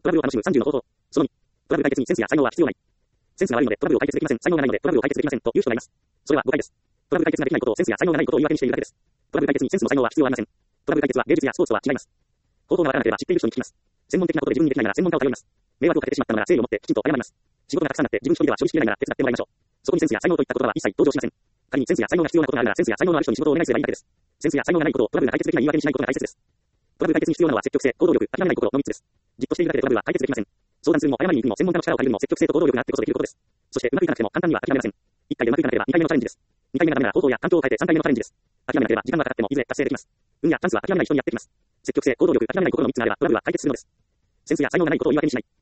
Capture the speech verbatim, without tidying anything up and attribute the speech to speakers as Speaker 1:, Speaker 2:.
Speaker 1: トラブルを楽しむさんじゅうの方法。そのに、トラブル解決にセンスや才能は必要ない。センスが悪いのでトラブルを解決できません。才能がないのでトラブルを解決できません。という人がいます。それは誤解です。トラブル解決ができないことをセンスや才能がないことを言い訳にしているだけです。トラブル解決にセンスも才能は必要ありません。トラブル解決は芸術やスポーツとは違います。方法がわからなければ知っている人に聞きます。専門的なことで自分にできないなら専門家を頼ります。迷惑をかけてしまったのなら誠意を持ってきちんと謝ります。仕事がたくさんあって自分一人では処理しきれないなら手伝ってもらいましょう。そこにセンスや才能といった言葉は一切登場しません。仮にセンスや才能が必要なことがあるならセンスや才能のある人に仕事をお願いすればいいだけです。センスや才能がないことをトラブルが解決できない言い訳にしないことが大切です。トラブル解決に必要なのは積極性、行動力、諦めないことのみっつです。じっとしているだけでトラブルは解決できません。相談するにも謝りに行くにも専門家の力を借りるにも積極性と行動力があってこそできることです。そしてうまくいかなくても簡単には諦めません。いっかいでうまくいかなければにかいめのチャレンジです。にかいめがダメなら方法や環境を変えてさんかいめのチャレンジです。諦めなければ時間がかかってもいずれ達成できます。運やチャンスは諦めない人にやってきます。積極性、行動力、諦めない心のみっつがあればトラブルは解決するのです。センスや才能がないことを言い訳にしない。